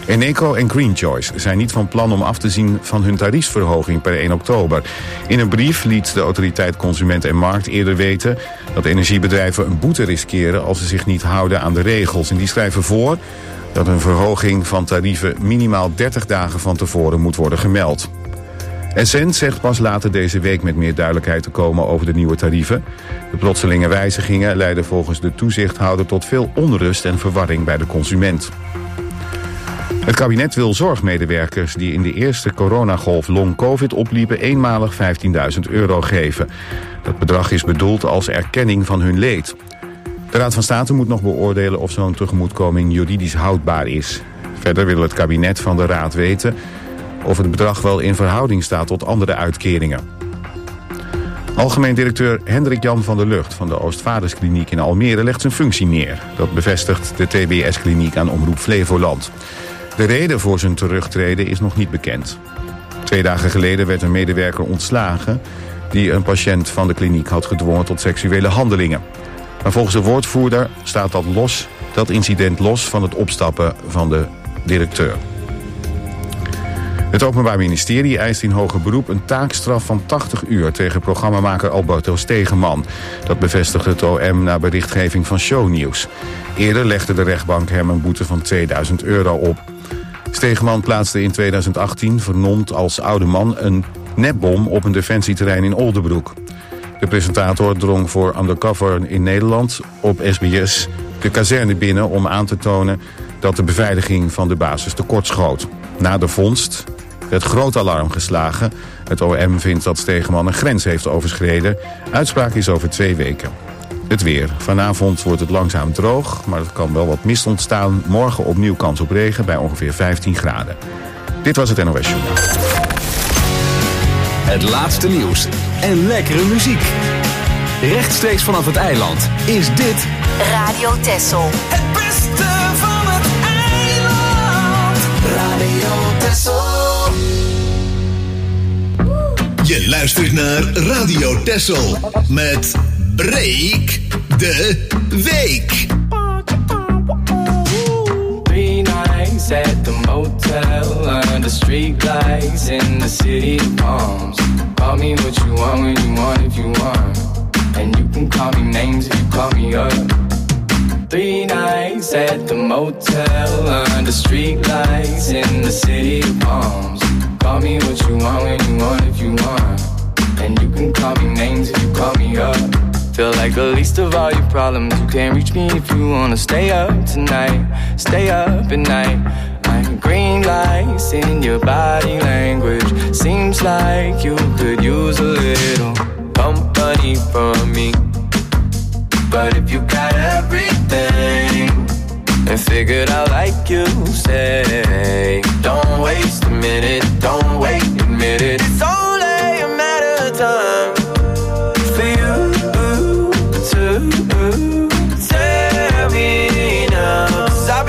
Eneco en Green Choice zijn niet van plan om af te zien van hun tariefsverhoging per 1 oktober. In een brief liet de autoriteit Consument en Markt eerder weten dat energiebedrijven een boete riskeren als ze zich niet houden aan de regels. En die schrijven voor dat een verhoging van tarieven minimaal 30 dagen van tevoren moet worden gemeld. Essent zegt pas later deze week met meer duidelijkheid te komen over de nieuwe tarieven. De plotselinge wijzigingen leiden volgens de toezichthouder tot veel onrust en verwarring bij de consument. Het kabinet wil zorgmedewerkers die in de eerste coronagolf long-covid opliepen eenmalig €15.000 geven. Dat bedrag is bedoeld als erkenning van hun leed. De Raad van State moet nog beoordelen of zo'n tegemoetkoming juridisch houdbaar is. Verder wil het kabinet van de Raad weten of het bedrag wel in verhouding staat tot andere uitkeringen. Algemeen directeur Hendrik Jan van der Lugt van de Oostvaarderskliniek in Almere legt zijn functie neer. Dat bevestigt de TBS-kliniek aan Omroep Flevoland. De reden voor zijn terugtreden is nog niet bekend. 2 dagen geleden werd een medewerker ontslagen die een patiënt van de kliniek had gedwongen tot seksuele handelingen. Maar volgens de woordvoerder staat dat incident los van het opstappen van de directeur. Het Openbaar Ministerie eist in hoger beroep een taakstraf van 80 uur tegen programmamaker Alberto Stegeman. Dat bevestigt het OM na berichtgeving van Shownieuws. Eerder legde de rechtbank hem een boete van €2000 op. Stegeman plaatste in 2018, vernoemd als oude man, een nepbom op een defensieterrein in Oldebroek. De presentator drong voor Undercover in Nederland op SBS de kazerne binnen om aan te tonen dat de beveiliging van de basis tekortschoot. Na de vondst werd groot alarm geslagen. Het OM vindt dat Stegeman een grens heeft overschreden. Uitspraak is over 2 weken. Het weer. Vanavond wordt het langzaam droog, maar er kan wel wat mist ontstaan. Morgen opnieuw kans op regen bij ongeveer 15 graden. Dit was het NOS Journaal. Het laatste nieuws en lekkere muziek. Rechtstreeks vanaf het eiland is dit Radio Texel. Het beste van het eiland. Radio Texel. Je luistert naar Radio Texel met Breek de Week. 3 nights at the motel under street lights in the city of palms. Call me what you want when you want if you want. And you can call me names if you call me up. 3 nights at the motel under street lights in the city of palms. Call me what you want when you want if you want. And you can call me names if you call me up. Feel like the least of all your problems. You can't reach me if you wanna stay up tonight. Stay up at night. I'm green lights in your body language. Seems like you could use a little company from me. But if you got everything and figured out like you say, don't waste a minute, don't wait, admit it. It's only a matter of time for you to tell me now. 'Cause I've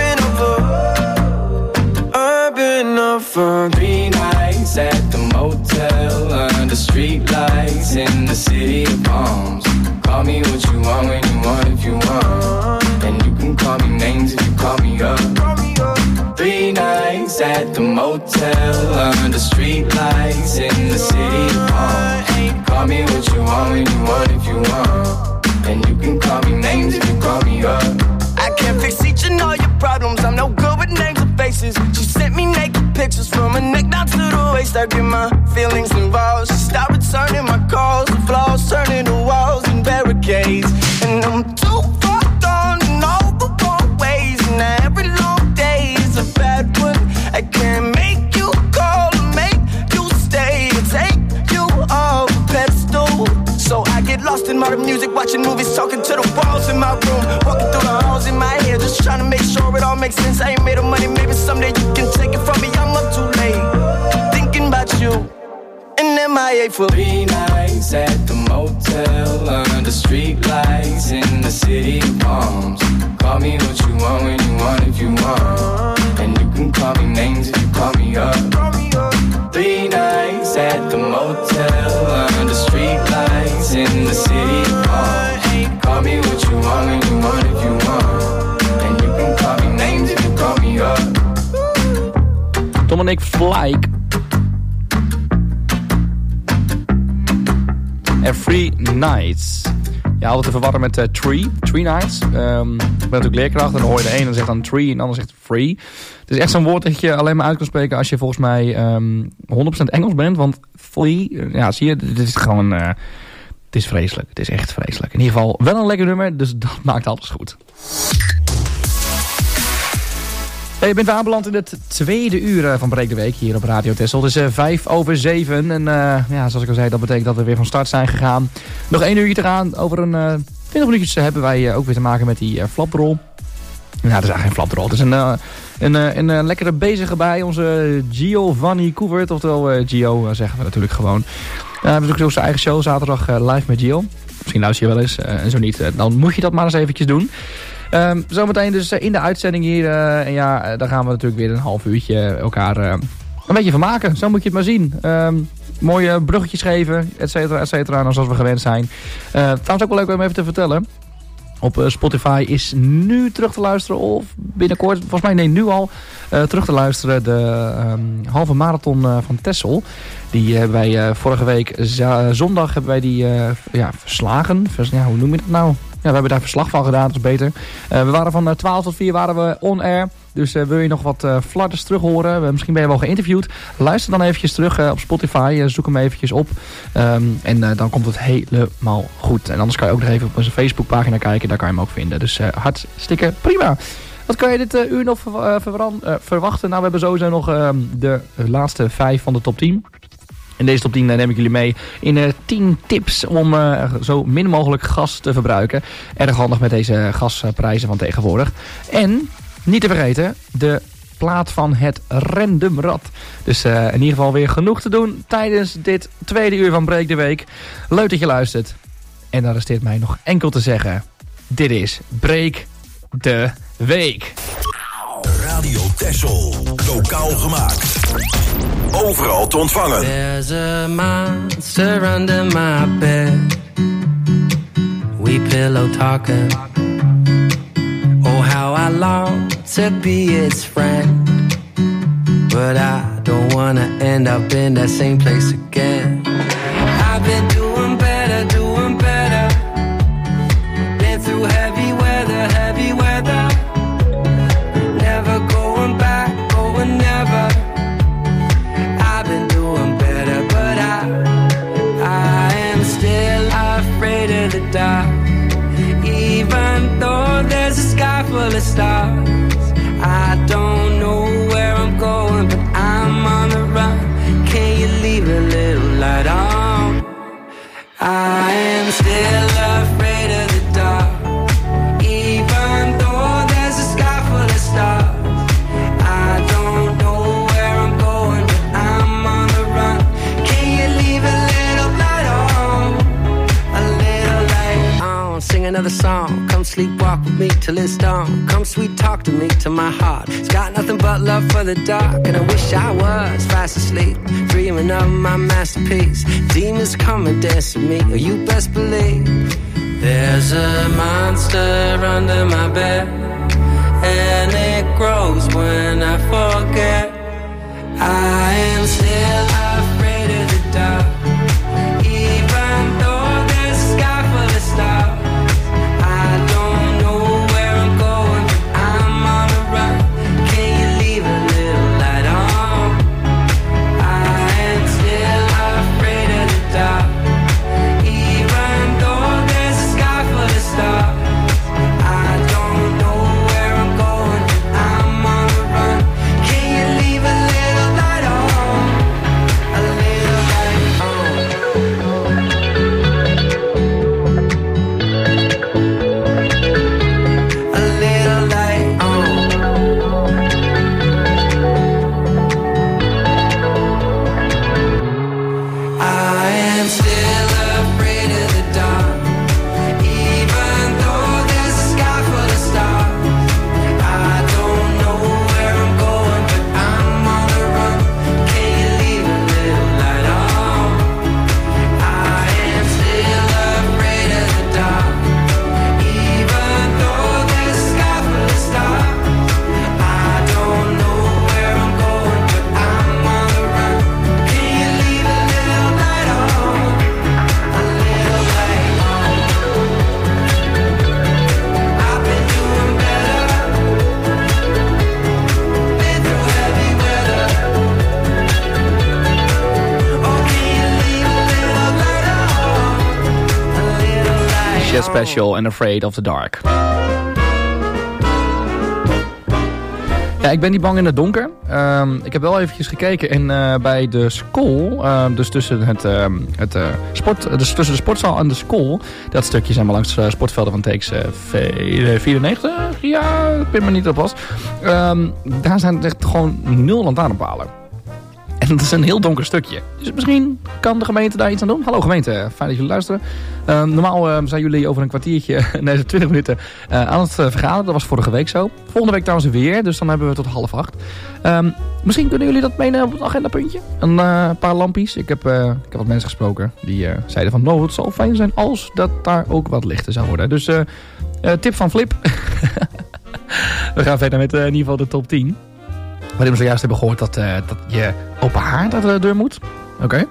been up for 3 nights at the motel under street lights in the city of palms. Call me what you want when you want if you want. And you can call me names if you call me up. 3 nights at the motel under street lights in the city of palms. Call me what you want when you want if you want. And you can call me names if you call me up. I can't fix each and all your problems. I'm no good with names and faces. She sent me naked pictures from her neck down to the waist. I get my feelings involved. She stopped returning my calls. The flaws turning to walls and barricades. And I'm too far gone in all the wrong ways. And every long day is a bad one. I can't make you call or make you stay or take you off a pedestal. So I get lost in modern music, watching movies, talking to the walls in my room, walking through the halls in my head, just trying to make sure it all makes sense. I ain't made of money, maybe someday you can take it from me. I'm up too late, thinking about you, and MIA for 3 nights at the motel under street lights in the city of palms. Call me what you want when you want if you want. And you can call me names if you call me up. 3 nights at the motel under street lights in the city of palms. Call me what you want when you want if you want. And you can call me names if you call me up. Dominic Flyke. En Free Nights. Ja, altijd te verwarren met Tree Nights. Ik ben natuurlijk leerkracht en dan hoor je de ene zegt dan Tree en de ander zegt Free. Het is echt zo'n woord dat je alleen maar uit kan spreken als je volgens mij 100% Engels bent. Want Flea, ja zie je, dit is gewoon... het is vreselijk, het is echt vreselijk. In ieder geval wel een lekker nummer, dus dat maakt alles goed. Hey, je bent weer aanbeland in het tweede uur van Breek de Week hier op Radio Texel. Het is 6:05 en ja, zoals ik al zei, dat betekent dat we weer van start zijn gegaan. Nog 1 uur te gaan. Over een 20 minuutjes hebben wij ook weer te maken met die flaprol. Nou, dat is eigenlijk geen flaprol. Het is een lekkere bezige bij onze Giovanni Koevert. Oftewel Gio zeggen we natuurlijk gewoon. We hebben natuurlijk ook zijn eigen show zaterdag live met Gio. Misschien luister je wel eens en zo niet. Dan moet je dat maar eens eventjes doen. Zometeen dus in de uitzending hier. En ja, dan gaan we natuurlijk weer een half uurtje elkaar een beetje vermaken. Zo moet je het maar zien. Mooie bruggetjes geven, et cetera. Nou, zoals we gewend zijn. Trouwens ook wel leuk om even te vertellen. Op Spotify is nu terug te luisteren. Of binnenkort, volgens mij nee, nu al terug te luisteren. De halve marathon van Texel. Die hebben wij vorige week zondag hebben wij die verslagen. Ja, hoe noem je dat nou? Ja, we hebben daar verslag van gedaan, dat is beter. We waren van 12 tot 4 waren we on air. Dus wil je nog wat fladders terug horen? Misschien ben je wel geïnterviewd. Luister dan eventjes terug op Spotify. Zoek hem eventjes op. En dan komt het helemaal goed. En anders kan je ook nog even op onze Facebookpagina kijken. Daar kan je hem ook vinden. Dus hartstikke prima. Wat kan je dit uur nog verwachten? Nou, we hebben sowieso nog de laatste 5 van de top 10. In deze top 10 neem ik jullie mee in 10 tips om zo min mogelijk gas te verbruiken. Erg handig met deze gasprijzen van tegenwoordig. En, niet te vergeten, de plaat van het Random Rad. Dus in ieder geval weer genoeg te doen tijdens dit tweede uur van Breek de Week. Leuk dat je luistert. En dan resteert mij nog enkel te zeggen. Dit is Breek de Week. Radio Texel. Lokaal gemaakt. Overal te ontvangen. There's a monster under my bed. We pillow talking. Oh, how I long to be its friend. But I don't wanna end up in that same place again. I've been doing better, doing better. Been through heavy weather, heavy weather. Never going back, going never. I've been doing better, but I am still afraid of the dark. Even though there's a sky full of stars, I don't know where I'm going, but I'm on the run. Can you leave a little light on? I am still afraid of the dark. Even though there's a sky full of stars, I don't know where I'm going, but I'm on the run. Can you leave a little light on? A little light on. Sing another song. Come sleepwalk with me till it's dawn. Come sweet talk to me till my heart. It's got nothing but love for the dark. And I wish I was fast asleep, dreaming of my masterpiece. Demons come and dance with me, or you best believe there's a monster under my bed, and it grows when I forget. I am still afraid of the dark. Even though there's a sky full of stars, I don't know where I'm going, but I'm on the run. Can you leave a little light on? I am still afraid of the dark. Even though there's a sky full of stars, I don't know where I'm going, but I'm on the run. Special and Afraid of the Dark. Ja, ik ben niet bang in het donker. Ik heb wel eventjes gekeken en bij de school, dus tussen tussen de sportzaal en de school, dat stukje zijn we langs sportvelden van TX 94, ja, ik ben me niet op vast. Daar zijn echt gewoon 0 lantaarnpalen. En dat is een heel donker stukje. Dus misschien kan de gemeente daar iets aan doen. Hallo gemeente, fijn dat jullie luisteren. Normaal zijn jullie over een kwartiertje, nee 20 minuten, aan het vergaderen. Dat was vorige week zo. Volgende week trouwens weer, dus dan hebben we tot 7:30. Misschien kunnen jullie dat meenemen op het agendapuntje. Een paar lampjes. Ik heb wat mensen gesproken die zeiden van, nou, het zal fijn zijn als dat daar ook wat lichter zou worden. Dus tip van Flip. We gaan verder met in ieder geval de top 10. Waarin we zojuist hebben gehoord dat je open haard uit de deur moet. Oké.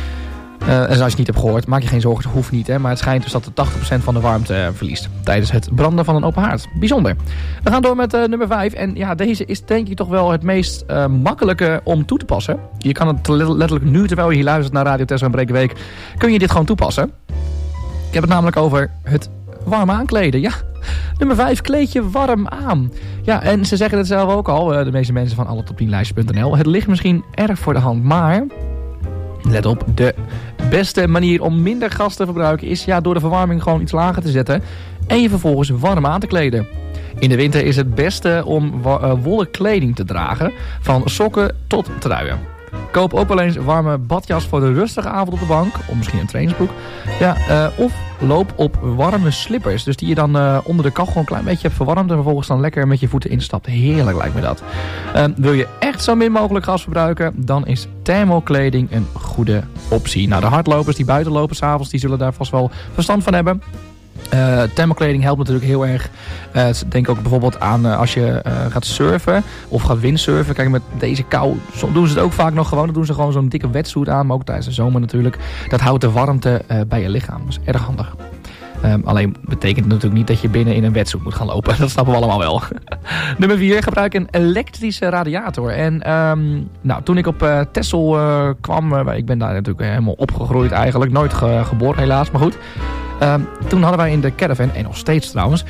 En als je het niet hebt gehoord, maak je geen zorgen, het hoeft niet. Hè? Maar het schijnt dus dat de 80% van de warmte verliest tijdens het branden van een open haard. Bijzonder. We gaan door met nummer 5. En ja, deze is denk ik toch wel het meest makkelijke om toe te passen. Je kan het letterlijk nu, terwijl je hier luistert naar Radio Tessel en Brekenweek, kun je dit gewoon toepassen. Ik heb het namelijk over het warm aankleden. Ja, nummer 5, kleed je warm aan. Ja, en ze zeggen het zelf ook al, de meeste mensen van alletop10lijstjes.nl. Het ligt misschien erg voor de hand, maar let op, de beste manier om minder gas te verbruiken is door de verwarming gewoon iets lager te zetten en je vervolgens warm aan te kleden. In de winter is het beste om wollen kleding te dragen, van sokken tot truien. Koop ook wel eens warme badjas voor de rustige avond op de bank. Of misschien een trainingsbroek. Ja, of loop op warme slippers. Dus die je dan onder de kachel een klein beetje hebt verwarmd. En vervolgens dan lekker met je voeten instapt. Heerlijk lijkt me dat. Wil je echt zo min mogelijk gas verbruiken, dan is thermokleding een goede optie. Nou, de hardlopers die buiten lopen 's avonds, die zullen daar vast wel verstand van hebben. Thermokleding helpt natuurlijk heel erg. Denk ook bijvoorbeeld aan als je gaat surfen of gaat windsurfen. Kijk, met deze kou doen ze het ook vaak nog gewoon. Dan doen ze gewoon zo'n dikke wetsuit aan, maar ook tijdens de zomer natuurlijk. Dat houdt de warmte bij je lichaam. Dat is erg handig. Alleen betekent het natuurlijk niet dat je binnen in een wetsuit moet gaan lopen. Dat snappen we allemaal wel. Nummer 4, gebruik een elektrische radiator. En toen ik op Texel kwam, ik ben daar natuurlijk helemaal opgegroeid eigenlijk. Nooit geboren helaas, maar goed. Toen hadden wij in de caravan, en nog steeds trouwens,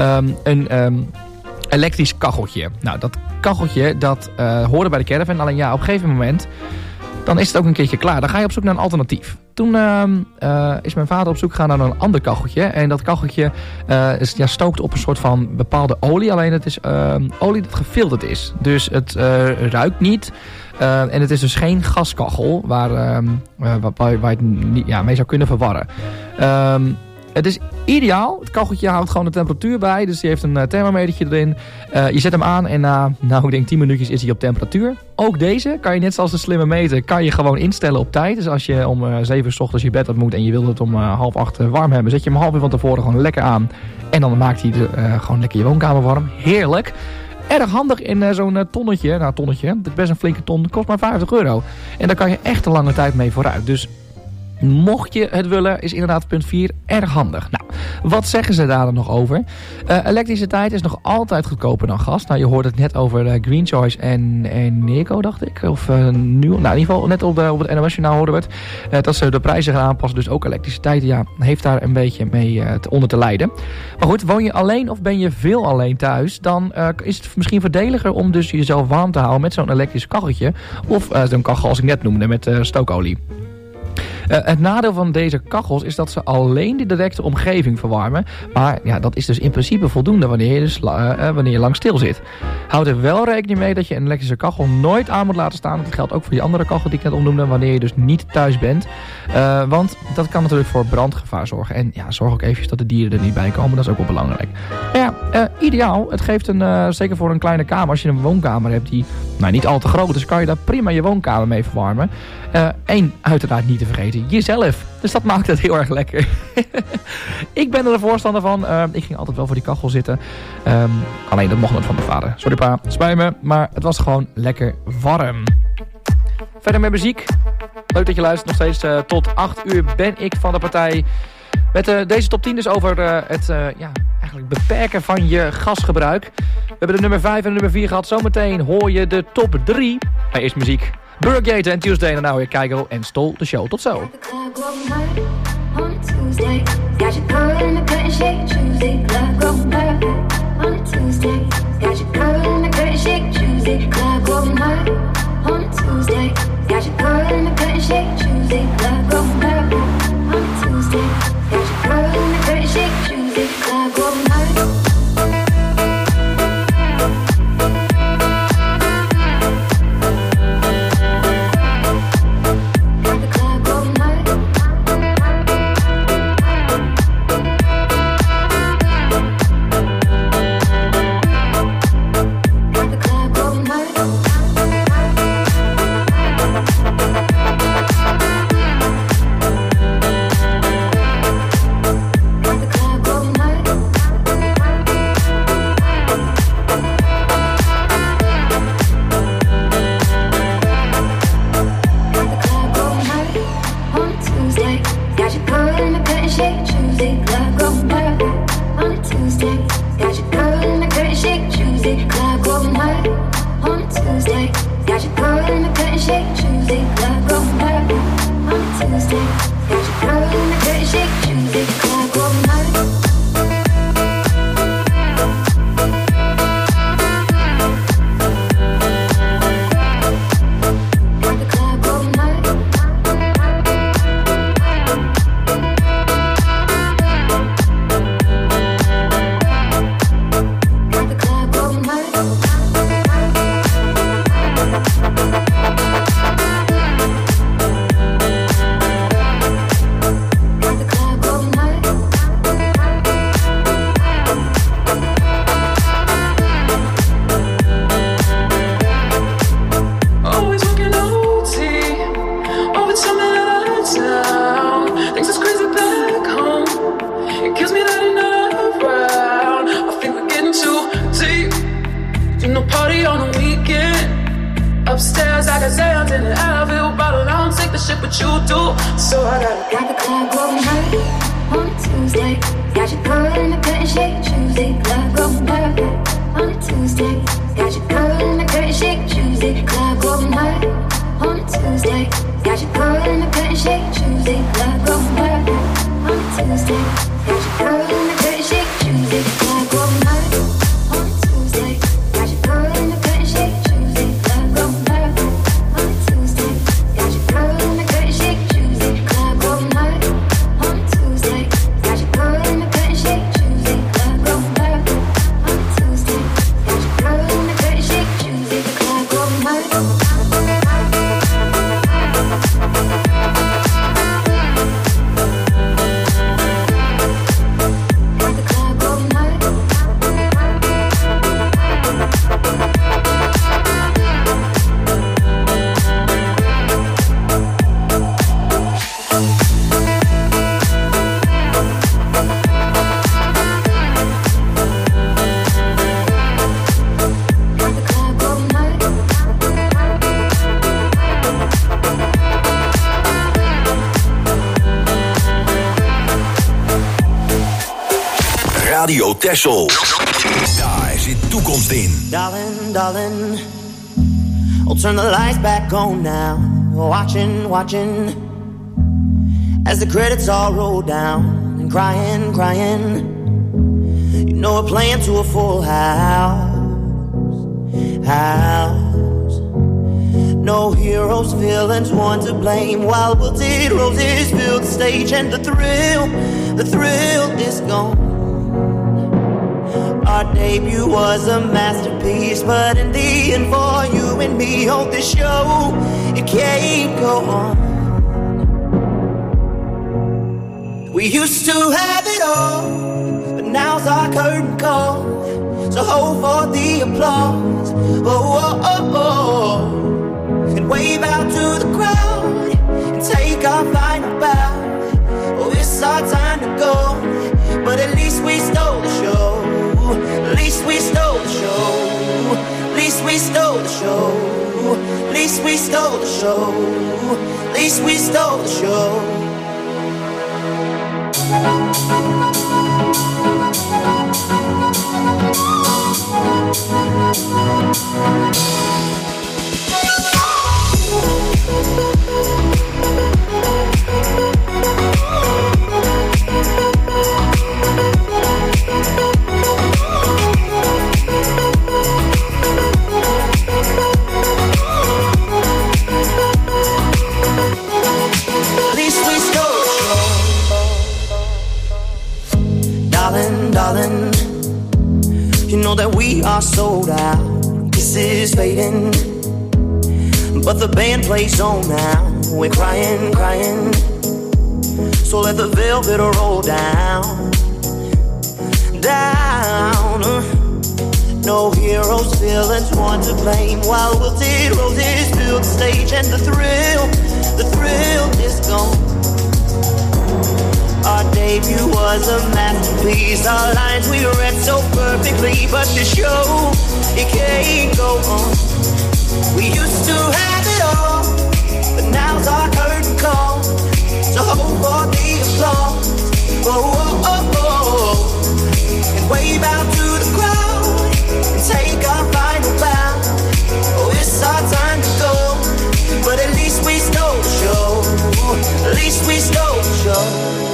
een elektrisch kacheltje. Nou, dat kacheltje, dat hoorde bij de caravan. Alleen ja, op een gegeven moment, dan is het ook een keertje klaar. Dan ga je op zoek naar een alternatief. Toen is mijn vader op zoek gegaan naar een ander kacheltje. En dat kacheltje stookt op een soort van bepaalde olie. Alleen het is olie dat gefilterd is. Dus het ruikt niet. En het is dus geen gaskachel waar je het mee zou kunnen verwarren. Het is ideaal. Het kacheltje houdt gewoon de temperatuur bij. Dus die heeft een thermometertje erin. Je zet hem aan en na, ik denk 10 minuutjes is hij op temperatuur. Ook deze kan je net zoals de slimme meter, kan je gewoon instellen op tijd. Dus als je om 7 uur 's ochtends je bed op moet en je wilt het om 7:30 warm hebben, zet je hem half uur van tevoren gewoon lekker aan. En dan maakt hij gewoon lekker je woonkamer warm. Heerlijk. Erg handig in zo'n tonnetje. Nou, tonnetje, dat is best een flinke ton. Dat kost maar €50. En daar kan je echt een lange tijd mee vooruit. Dus mocht je het willen, is inderdaad punt 4 erg handig. Nou, wat zeggen ze daar dan nog over? Elektriciteit is nog altijd goedkoper dan gas. Nou, je hoorde het net over Green Choice en Neco, dacht ik. Of nu, nou, in ieder geval net op het NOS-journaal hoorden we het. Dat ze de prijzen gaan aanpassen. Dus ook elektriciteit, heeft daar een beetje mee onder te lijden. Maar goed, woon je alleen of ben je veel alleen thuis, dan is het misschien voordeliger om dus jezelf warm te houden met zo'n elektrisch kacheltje. Of zo'n kachel als ik net noemde met stookolie. Het nadeel van deze kachels is dat ze alleen de directe omgeving verwarmen. Maar ja, dat is dus in principe voldoende wanneer je lang stil zit. Houd er wel rekening mee dat je een elektrische kachel nooit aan moet laten staan. Dat geldt ook voor die andere kachel die ik net opnoemde, wanneer je dus niet thuis bent. Want dat kan natuurlijk voor brandgevaar zorgen. En ja, zorg ook even dat de dieren er niet bij komen. Dat is ook wel belangrijk. Maar ja, ideaal. Het geeft zeker voor een kleine kamer. Als je een woonkamer hebt die niet al te groot is, kan je daar prima je woonkamer mee verwarmen. En uiteraard niet te vergeten, jezelf. Dus dat maakt het heel erg lekker. Ik ben er de voorstander van. Ik ging altijd wel voor die kachel zitten. Alleen dat mocht nooit van mijn vader. Sorry pa, spijt me. Maar het was gewoon lekker warm. Verder met muziek. Leuk dat je luistert. Nog steeds tot 8 uur ben ik van de partij. Met deze top 10 dus over het eigenlijk beperken van je gasgebruik. We hebben de nummer 5 en de nummer 4 gehad. Zometeen hoor je de top 3. Maar eerst muziek. Burgate en Tuesday en nou weer Keigo en Stol de Show. Tot zo. Tuesday, got your girl in the curtain shake, Tuesday, club going hard. On a Tuesday, got your girl in the curtain shake, Tuesday, club going hard. On a Tuesday, got your girl in the curtain shake, Tuesday, club going hard. On a Tuesday, got your girl in the curtain shake, Tuesday, club going hard. Radio Texel. Daar zit toekomst in. Darling, darling, I'll turn the lights back on now. Watching, watching, as the credits all roll down. And crying, crying, you know we're playing to a full house. No heroes, villains, one to blame. While wilted roses fill the stage, and the thrill is gone. Our debut was a masterpiece, but in the end, for you and me, on this show, it can't go on. We used to have it all, but now's our curtain call. So hold for the applause, oh, oh, oh, oh. And wave out to the crowd, and take our final bow. Oh, it's our time to go, but at least we stole the show. At least we stole the show. At least we stole the show. At least we stole the show. At least we stole the show. sold out. This is fading, but the band plays on now. We're crying, crying. So let the velvet roll down, down. No heroes, villains, one to blame. While wilted roses fill the stage, and the thrill is gone. Our debut was a masterpiece. Our lines we read so perfectly, but the show, it can't go on. We used to have it all, but now's our curtain call. So hold for the applause, oh, oh, oh, oh. And wave out to the crowd and take our final bow. Oh, it's our time to go, but at least we stole the show. At least we stole the show.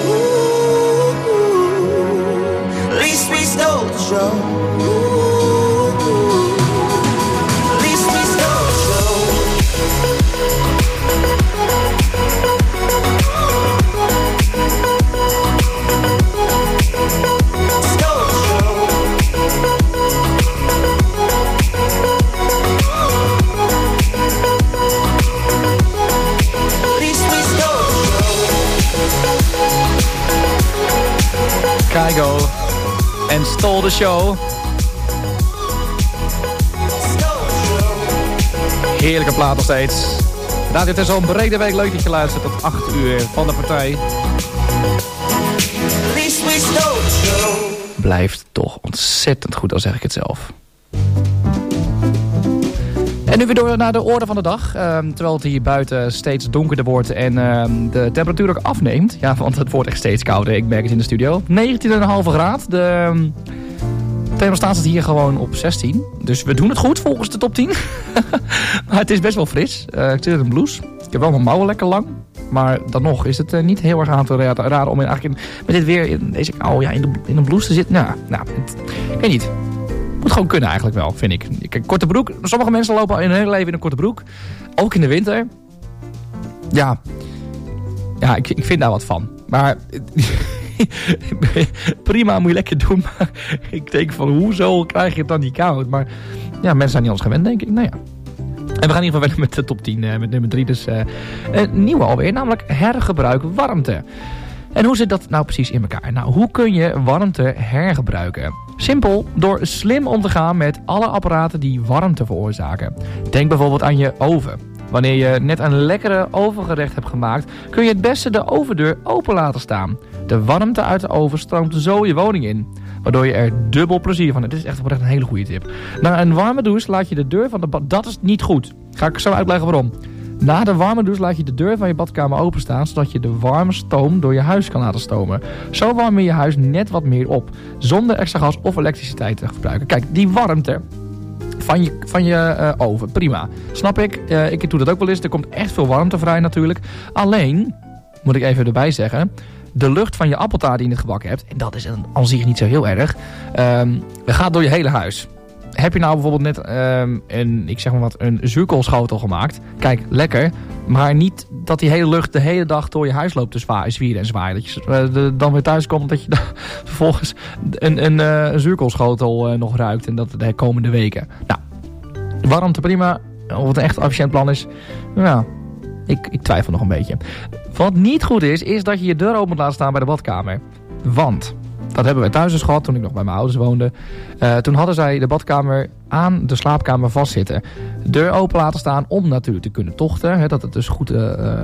Ooh, at least we stole the show. Ooh, at least we stole the show. Stole the show. At least we stole the show. Kygo en Stole the Show. Heerlijke plaat nog steeds. Radio Texel, een brede week. Leuk dat je luistert tot 8 uur van de partij. Blijft toch ontzettend goed, al zeg ik het zelf. En nu weer door naar de orde van de dag. Terwijl het hier buiten steeds donkerder wordt en de temperatuur ook afneemt. Ja, want het wordt echt steeds kouder. Ik merk het in de studio. 19,5 graden. De thermostaat staat hier gewoon op 16. Dus we doen het goed volgens de top 10. Maar het is best wel fris. Ik zit in een blouse. Ik heb wel mijn mouwen lekker lang. Maar dan nog is het niet heel erg aan te raden om met dit weer in deze kou in een blouse te zitten. Nou, ik weet niet. Moet gewoon kunnen eigenlijk wel, vind ik. Kijk, korte broek. Sommige mensen lopen in hun hele leven in een korte broek. Ook in de winter. Ja, ik vind daar wat van. Maar prima, moet je lekker doen. Maar ik denk van, hoezo krijg je het dan niet koud? Maar ja, mensen zijn niet anders gewend, denk ik. Nou ja. En we gaan in ieder geval verder met de top 10, met nummer 3. Dus een nieuwe alweer, namelijk hergebruik warmte. En hoe zit dat nou precies in elkaar? Nou, hoe kun je warmte hergebruiken? Simpel, door slim om te gaan met alle apparaten die warmte veroorzaken. Denk bijvoorbeeld aan je oven. Wanneer je net een lekkere ovengerecht hebt gemaakt, kun je het beste de ovendeur open laten staan. De warmte uit de oven stroomt zo je woning in, waardoor je er dubbel plezier van hebt. Dit is echt oprecht een hele goede tip. Na een warme douche laat je de deur van de dat is niet goed. Ga ik zo uitleggen waarom. Na de warme douche laat je de deur van je badkamer openstaan, zodat je de warme stoom door je huis kan laten stomen. Zo warm je je huis net wat meer op, zonder extra gas of elektriciteit te gebruiken. Kijk, die warmte van je oven, prima. Snap ik. Ik doe dat ook wel eens. Er komt echt veel warmte vrij natuurlijk. Alleen, moet ik even erbij zeggen, de lucht van je appeltaart die je in het gebakken hebt, en dat is aan zich niet zo heel erg, gaat door je hele huis. Heb je nou bijvoorbeeld net een zuurkoolschotel gemaakt? Kijk, lekker. Maar niet dat die hele lucht de hele dag door je huis loopt te zwieren en zwaaien. Dat je dan weer thuis komt en dat je vervolgens een zuurkoolschotel nog ruikt. En dat de komende weken. Nou, warmte prima. Of het een echt efficiënt plan is. Nou, ik twijfel nog een beetje. Wat niet goed is dat je je deur open moet laten staan bij de badkamer. Want dat hebben we thuis dus gehad toen ik nog bij mijn ouders woonde. Toen hadden zij de badkamer aan de slaapkamer vastzitten. Deur open laten staan om natuurlijk te kunnen tochten. Dat het dus goed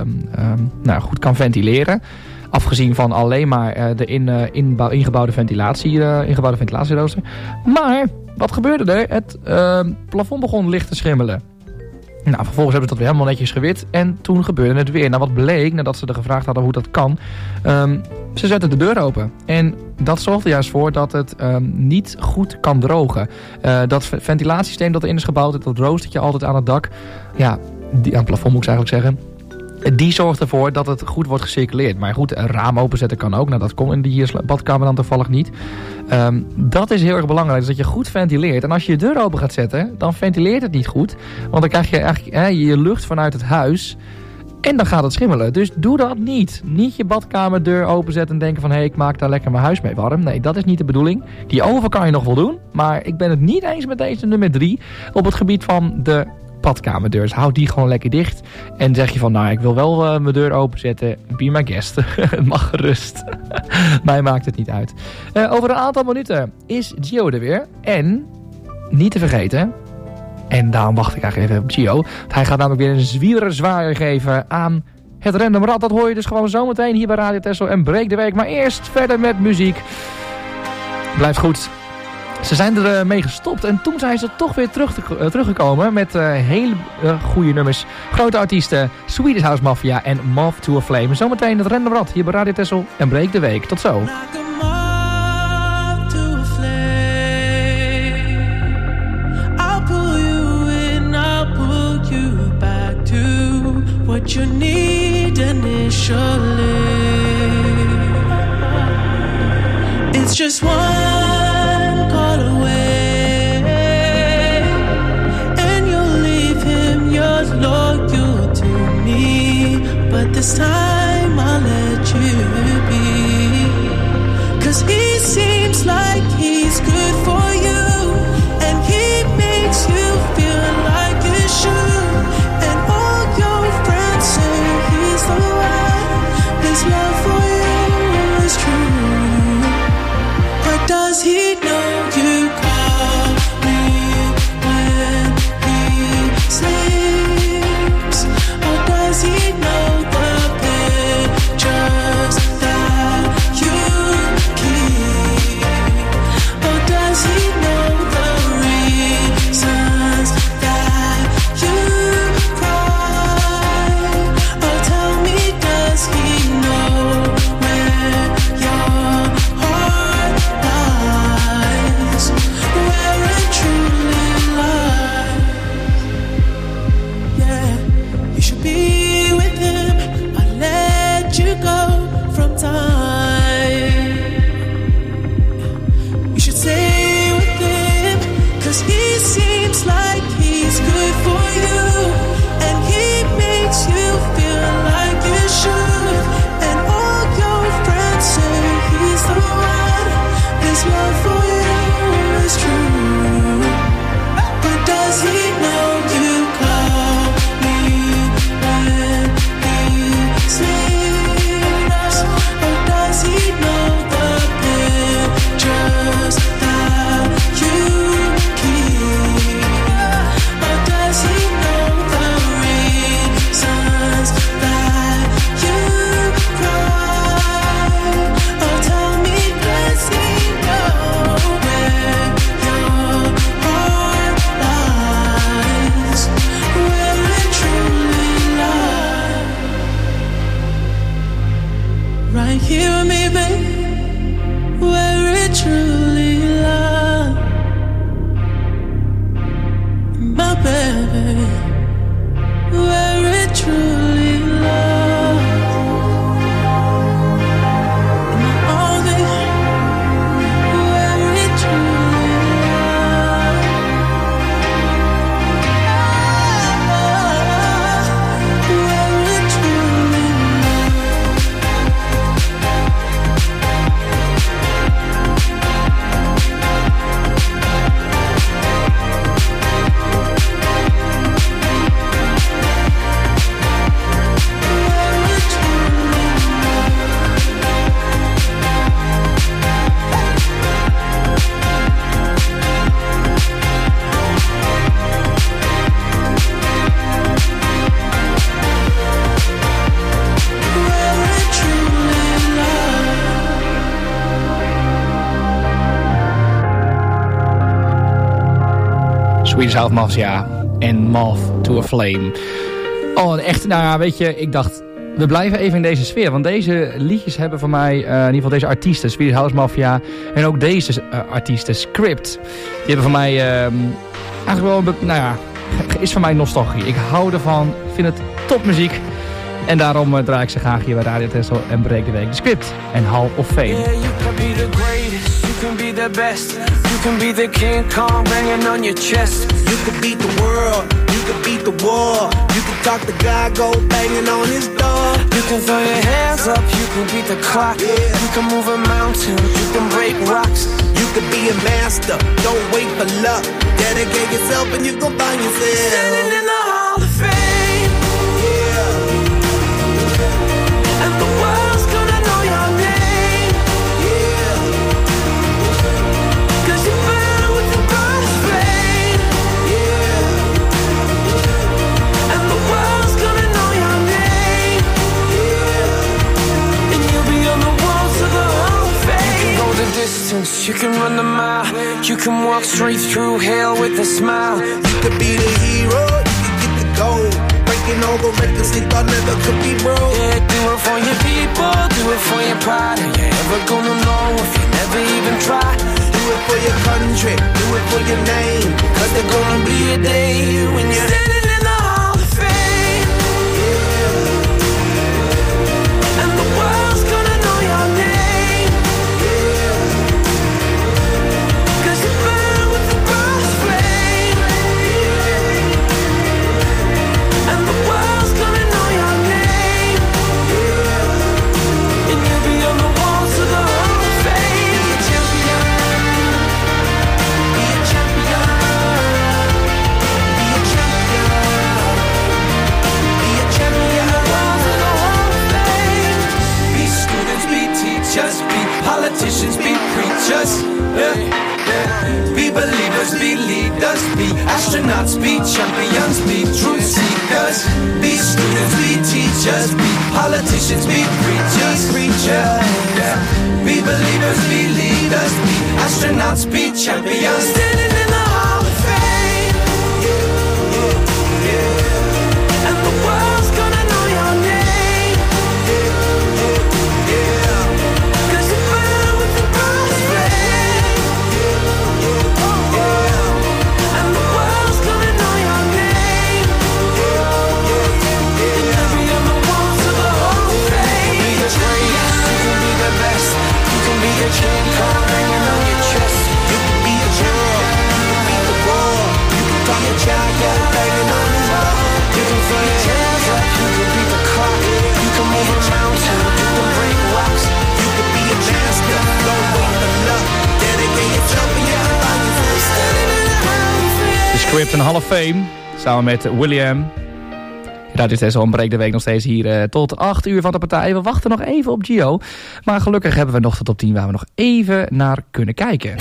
kan ventileren. Afgezien van alleen maar de ingebouwde ventilatierooster. Maar wat gebeurde er? Het plafond begon licht te schimmelen. Nou, vervolgens hebben ze dat weer helemaal netjes gewit. En toen gebeurde het weer. Nou, wat bleek, nadat ze er gevraagd hadden hoe dat kan. Ze zetten de deur open. En dat zorgt er juist voor dat het niet goed kan drogen. Dat ventilatiesysteem dat erin is gebouwd, dat roostertje altijd aan het dak. Ja, aan het plafond moet ik eigenlijk zeggen. Die zorgt ervoor dat het goed wordt gecirculeerd. Maar goed, een raam openzetten kan ook. Nou, dat kon in die badkamer dan toevallig niet. Dat is heel erg belangrijk. Dus dat je goed ventileert. En als je je deur open gaat zetten, dan ventileert het niet goed. Want dan krijg je eigenlijk je lucht vanuit het huis En dan gaat het schimmelen. Dus doe dat niet. Niet je badkamerdeur openzetten en denken van... hé, ik maak daar lekker mijn huis mee warm. Nee, dat is niet de bedoeling. Die oven kan je nog wel doen. Maar ik ben het niet eens met deze nummer 3... op het gebied van de badkamerdeur. Dus houd die gewoon lekker dicht. En zeg je van, nou, ik wil wel mijn deur openzetten. Be my guest. Het mag gerust. Mij maakt het niet uit. Over een aantal minuten is Gio er weer. En, niet te vergeten... En daarom wacht ik eigenlijk even op Gio. Want hij gaat namelijk weer een zwierer geven aan het Random Rad. Dat hoor je dus gewoon zometeen hier bij Radio Texel en Breek de Week. Maar eerst verder met muziek. Blijft goed. Ze zijn er mee gestopt en toen zijn ze toch weer teruggekomen met hele goede nummers. Grote artiesten, Swedish House Mafia en Moth to a Flame. Zometeen het Random Rad hier bij Radio Texel en Breek de Week. Tot zo. What you need initially. It's just one call away, and you'll leave him. You're loyal to me, but this time I'll let you be. 'Cause he seems like he's good for you, and he makes you feel like you should. His love for you is true, but does he know you call me when he sleeps? Or does he know the pictures that you keep? Or does he know the reasons that you cry? Or tell me, does he Swedish House Mafia en Moth to a Flame. Oh, en echt, nou ja, weet je, ik dacht, we blijven even in deze sfeer. Want deze liedjes hebben van mij, in ieder geval deze artiesten, Swedish House Mafia en ook deze artiesten, Script. Die hebben van mij eigenlijk wel, nou ja, is van mij nostalgie. Ik hou ervan, ik vind het topmuziek. En daarom draai ik ze graag hier bij Radio Texel en Breek de Week. De Script en Hall of Fame. Yeah, you can be the greatest, you can be the best. You can be the King Kong banging on your chest. You could beat the world, you could beat the the war. You can talk to God, go banging on his door. You can throw your hands up, you can beat the clock. Yeah. You can move a mountain, you can break rocks. You could be a master, don't wait for luck. Dedicate yourself and you gon' find yourself Standing in the Hall of Fame. Yeah. And the world's gonna know your name. Yeah. 'Cause you burn with the brightest flame. Yeah. And the world's gonna know your name. Yeah. And you'll be on the walls of the Hall of Fame. You can go the distance, you can run the mile. You can walk straight through hell with a smile. You could be the hero, you could get the gold. Breaking all the records they thought never could be broke. Yeah, do it for your people, do it for your pride. Are you ever gonna know if you never even try? Do it for your country, do it for your name. 'Cause there's gonna be a day when you're standing in the Hall of Fame. Yeah. And the world's gonna know your name. Yeah. 'Cause you burn with the brightest flame. And the world's gonna know your name. And you'll be on the walls of the Hall of Fame. Be a champion. Be a champion. Be a champion. Be a champion. Walls of the Hall of Fame. Be students, be teachers, be politicians, be preachers. Be believers, be leaders, be astronauts, be champions, be truth seekers. Be students, be teachers, be politicians, be preachers. Be believers, be leaders, be astronauts, be champions. Standing in the Hall of Fame. And the world's gonna know your name. 'Cause you burn with the brightest flame. And the world's gonna know your name. And you'll be on the walls of the Hall of Fame. Be the greatest, you can be the best. You can be a champ, come hanging on your chest. You can be a hero, you can be the war. You can talk a child, go banging on his door. You can throw your hands up, you can beat the clock. You can move a mountain, you can break rocks. You could be a master, don't wait for luck. Dedicate yourself and you can find yourself standing in the Hall of Fame. De Script en Hall of Fame, samen met William. Radio Tessel breekt de week nog steeds hier tot 8 uur van de partij. We wachten nog even op Gio. Maar gelukkig hebben we nog de top 10 waar we nog even naar kunnen kijken.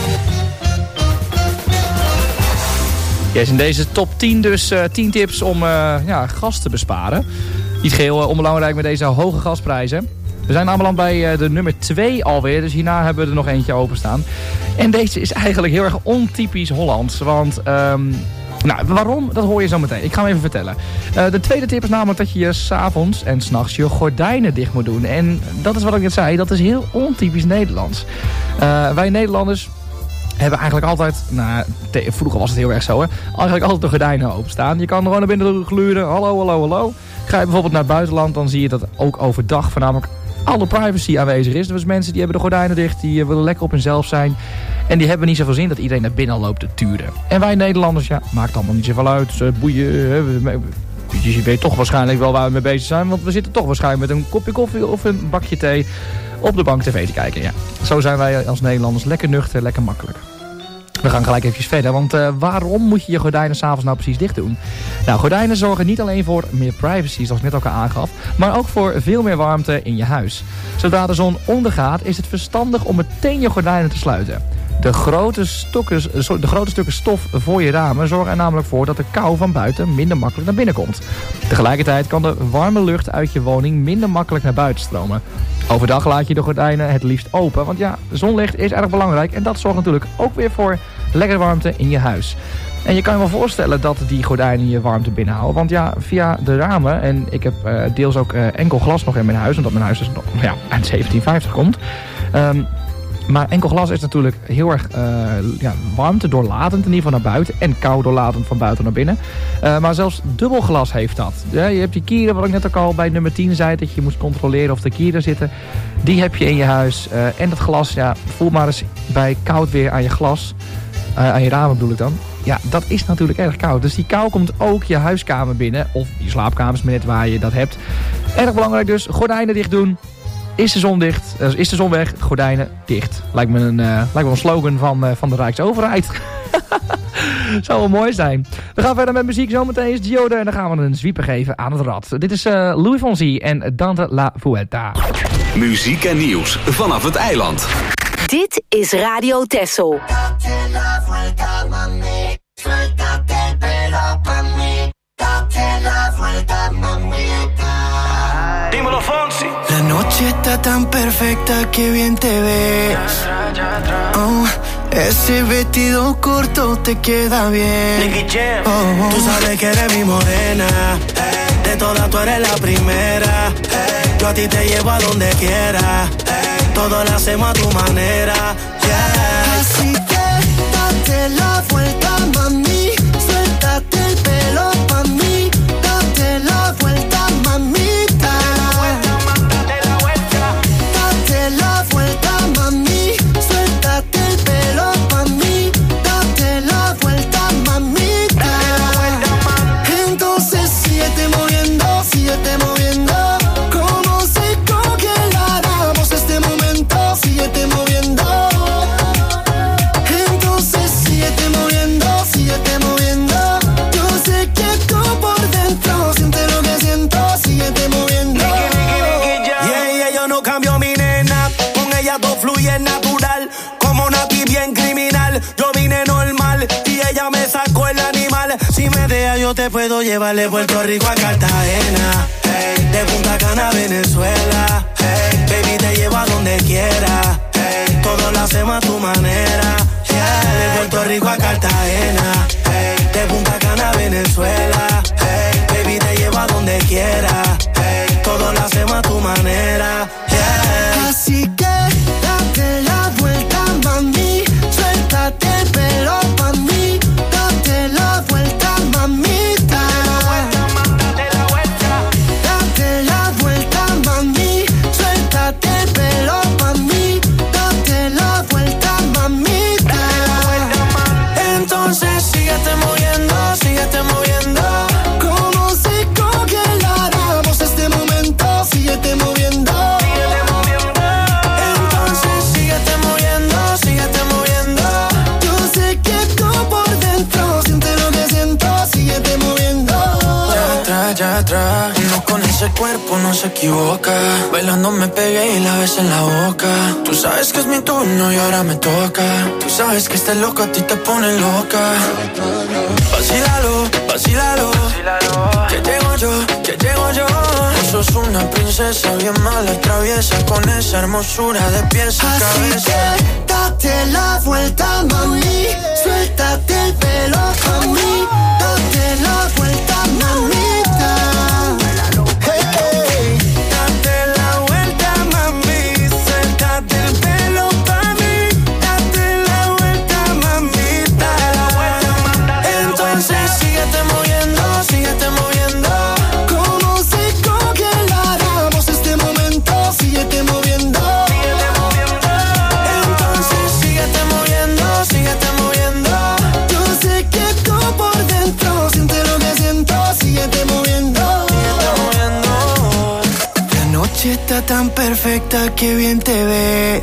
Yes, in deze top 10 dus 10 tips om gas te besparen. Niet geheel onbelangrijk met deze hoge gasprijzen. We zijn aanbeland bij de nummer 2 alweer. Dus hierna hebben we er nog eentje openstaan. En deze is eigenlijk heel erg ontypisch Hollands. Want waarom? Dat hoor je zo meteen. Ik ga hem even vertellen. De tweede tip is namelijk dat je 's avonds en 's nachts je gordijnen dicht moet doen. En dat is wat ik net zei. Dat is heel ontypisch Nederlands. Wij Nederlanders hebben eigenlijk altijd, vroeger was het heel erg zo, hè, eigenlijk altijd de gordijnen openstaan. Je kan gewoon naar binnen gluren, hallo. Ga je bijvoorbeeld naar het buitenland, dan zie je dat ook overdag voornamelijk alle privacy aanwezig is. Dus mensen die hebben de gordijnen dicht, die willen lekker op hunzelf zijn. En die hebben niet zoveel zin dat iedereen naar binnen loopt te turen. En wij Nederlanders, maakt allemaal niet zoveel uit. Boeien, je weet toch waarschijnlijk wel waar we mee bezig zijn. Want we zitten toch waarschijnlijk met een kopje koffie of een bakje thee op de bank tv te kijken. Ja. Zo zijn wij als Nederlanders lekker nuchter, lekker makkelijk. We gaan gelijk even verder, want waarom moet je je gordijnen s'avonds nou precies dicht doen? Nou, gordijnen zorgen niet alleen voor meer privacy, zoals ik net ook al aangaf, maar ook voor veel meer warmte in je huis. Zodra de zon ondergaat, is het verstandig om meteen je gordijnen te sluiten. De grote stukken stof voor je ramen zorgen er namelijk voor dat de kou van buiten minder makkelijk naar binnen komt. Tegelijkertijd kan de warme lucht uit je woning minder makkelijk naar buiten stromen. Overdag laat je de gordijnen het liefst open, want zonlicht is erg belangrijk en dat zorgt natuurlijk ook weer voor lekkere warmte in je huis. En je kan je wel voorstellen dat die gordijnen je warmte binnenhouden, want via de ramen, en ik heb deels ook enkel glas nog in mijn huis, omdat mijn huis dus uit 1750 komt. Maar enkel glas is natuurlijk heel erg warmte doorlatend in ieder geval naar buiten. En kou doorlatend van buiten naar binnen. Maar zelfs dubbel glas heeft dat. Je hebt die kieren, wat ik net ook al bij nummer 10 zei. Dat je moest controleren of de kieren zitten. Die heb je in je huis. En dat glas, voel maar eens bij koud weer aan je glas. Aan je ramen bedoel ik dan. ja, dat is natuurlijk erg koud. Dus die kou komt ook je huiskamer binnen. Of je slaapkamers, maar net waar je dat hebt. Erg belangrijk dus, gordijnen dicht doen. Is de zon dicht, is de zon weg, gordijnen dicht. Lijkt me een slogan van de Rijksoverheid. Zou wel mooi zijn. We gaan verder met muziek. Zometeen is Giode en dan gaan we een zwieper geven aan het rad. Dit is Louis Fonsi en Dante La Vuelta. Muziek en nieuws vanaf het eiland. Dit is Radio Texel. Dímelo, Fonsi. La noche está tan perfecta que bien te ves. Oh, ese vestido corto te queda bien. Oh, tú sabes que eres mi morena. De todas tú eres la primera. Yo a ti te llevo a donde quiera. Todo lo hacemos a tu manera. Yeah. Así que date la vuelta, mami. Suéltate el pelo pa' mí. Date la vuelta, mamita. Date la vuelta, mami. Suéltate el pelo pa' mí. Date la vuelta, mamita. Entonces síguete moviendo, síguete moviendo. Como se congeláramos este momento. Síguete moviendo. Entonces síguete moviendo, síguete moviendo. Yo sé que tú por dentro sientes lo que siento. Síguete moviendo. Yeah, yo no cambio mi nena. Con ella todo fluye natural. Como Nati bien criminal. Yo vine normal y ella me sacó el animal. Si me deja yo te puedo llevar de Puerto Rico a Cartagena. Hey, de Punta Cana a Venezuela. Hey, baby te llevo a donde quiera. Hey, todo lo hacemos a tu manera. Yeah, de Puerto Rico a Cartagena. Hey, de Punta Cana a Venezuela. Hey, baby te llevo a donde quiera. Hey, todo lo hacemos a tu manera. Yeah. Así que date la vuelta, mami. Suéltate el pelo pa' mí. Date la vuelta, mamita. Date la vuelta, mami. Suéltate el pelo pa' mí. Date la vuelta, mamita. Entonces síguete moviendo, síguete moviendo. Como si congeláramos este momento. Síguete moviendo. Entonces síguete moviendo, síguete moviendo. Yo sé que tú por dentro sientes lo que siento. Síguete moviendo. Ya atrás, uno con ese cuerpo no se equivoca. Bailando me pegué y la besé en la boca. Tú sabes que es mi turno y ahora me toca. Tú sabes que este loco a ti te pone loca. Vacílalo, vacílalo. Que llego yo. Tú sos una princesa bien mala, traviesa. Con esa hermosura de pies a cabeza. Así que date la vuelta, mami. Suéltate el pelo pa' mí. Date la vuelta, mamita. Hey, Date la vuelta, mami. Suéltate el pelo pa' mí. Date la vuelta, mamita. entonces síguete moviendo, síguete moviendo. Como si congeláramos este momento. Síguete moviendo. Entonces síguete moviendo, síguete moviendo. Yo sé que tú por dentro sientes lo que siento. Síguete moviendo. La noche está tan perfecta que bien te ves.